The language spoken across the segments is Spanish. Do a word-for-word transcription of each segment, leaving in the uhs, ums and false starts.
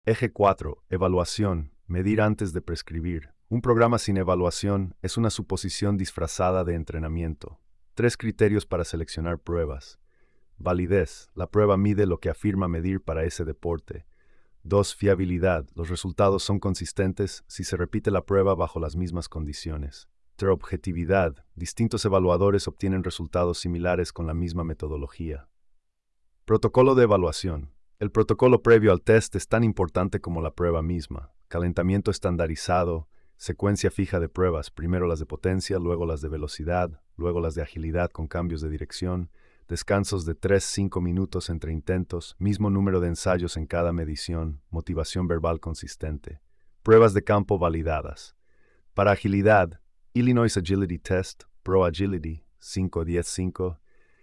Eje cuatro. Evaluación. Medir antes de prescribir. Un programa sin evaluación es una suposición disfrazada de entrenamiento. Tres criterios para seleccionar pruebas. Validez. La prueba mide lo que afirma medir para ese deporte. dos. Fiabilidad. Los resultados son consistentes si se repite la prueba bajo las mismas condiciones. tres. Objetividad. Distintos evaluadores obtienen resultados similares con la misma metodología. Protocolo de evaluación. El protocolo previo al test es tan importante como la prueba misma. Calentamiento estandarizado, secuencia fija de pruebas, primero las de potencia, luego las de velocidad, luego las de agilidad con cambios de dirección, descansos de tres a cinco minutos entre intentos, mismo número de ensayos en cada medición, motivación verbal consistente. Pruebas de campo validadas. Para agilidad, Illinois Agility Test, Pro Agility, cinco diez cinco,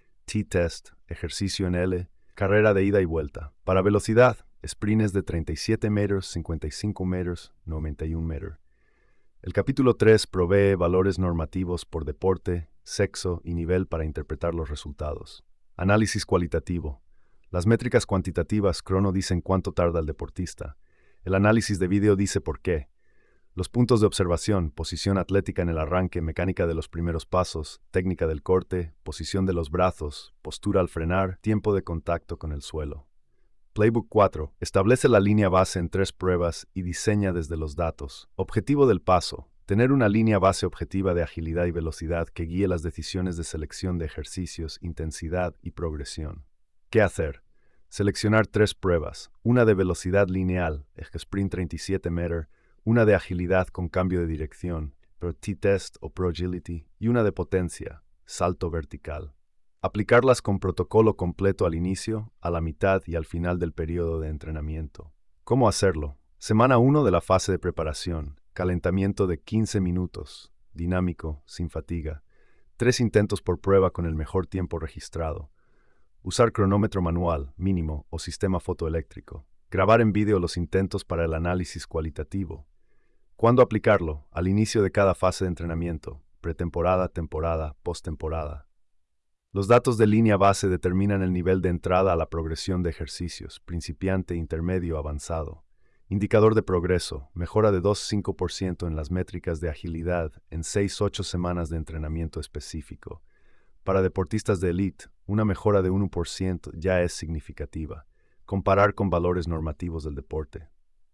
T-Test, ejercicio en L, carrera de ida y vuelta. Para velocidad, sprints de treinta y siete metros, cincuenta y cinco metros, noventa y uno metros. El capítulo tres provee valores normativos por deporte, sexo y nivel para interpretar los resultados. Análisis cualitativo. Las métricas cuantitativas crono dicen cuánto tarda el deportista. El análisis de vídeo dice por qué. Los puntos de observación, posición atlética en el arranque, mecánica de los primeros pasos, técnica del corte, posición de los brazos, postura al frenar, tiempo de contacto con el suelo. Playbook cuatro. Establece la línea base en tres pruebas y diseña desde los datos. Objetivo del paso. Tener una línea base objetiva de agilidad y velocidad que guíe las decisiones de selección de ejercicios, intensidad y progresión. ¿Qué hacer? Seleccionar tres pruebas. Una de velocidad lineal, sprint treinta y siete metros, una de agilidad con cambio de dirección, Pro T-Test o Pro Agility, y una de potencia, salto vertical. Aplicarlas con protocolo completo al inicio, a la mitad y al final del periodo de entrenamiento. ¿Cómo hacerlo? Semana uno de la fase de preparación. Calentamiento de quince minutos, dinámico, sin fatiga. Tres intentos por prueba con el mejor tiempo registrado. Usar cronómetro manual, mínimo o sistema fotoeléctrico. Grabar en vídeo los intentos para el análisis cualitativo. ¿Cuándo aplicarlo? Al inicio de cada fase de entrenamiento, pretemporada, temporada, postemporada. Los datos de línea base determinan el nivel de entrada a la progresión de ejercicios, principiante, intermedio, avanzado. Indicador de progreso, mejora de dos a cinco por ciento en las métricas de agilidad en seis a ocho semanas de entrenamiento específico. Para deportistas de élite, una mejora de uno por ciento ya es significativa. Comparar con valores normativos del deporte.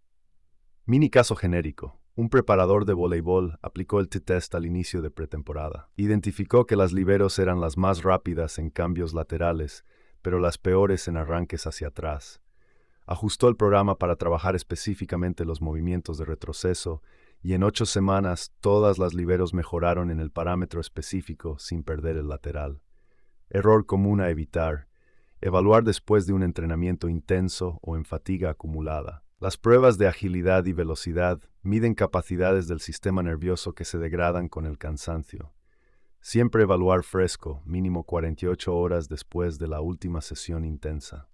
Mini caso genérico. Un preparador de voleibol aplicó el T-Test al inicio de pretemporada. Identificó que las liberos eran las más rápidas en cambios laterales, pero las peores en arranques hacia atrás. Ajustó el programa para trabajar específicamente los movimientos de retroceso y en ocho semanas todas las liberos mejoraron en el parámetro específico sin perder el lateral. Error común a evitar. Evaluar después de un entrenamiento intenso o en fatiga acumulada. Las pruebas de agilidad y velocidad miden capacidades del sistema nervioso que se degradan con el cansancio. Siempre evaluar fresco, mínimo cuarenta y ocho horas después de la última sesión intensa.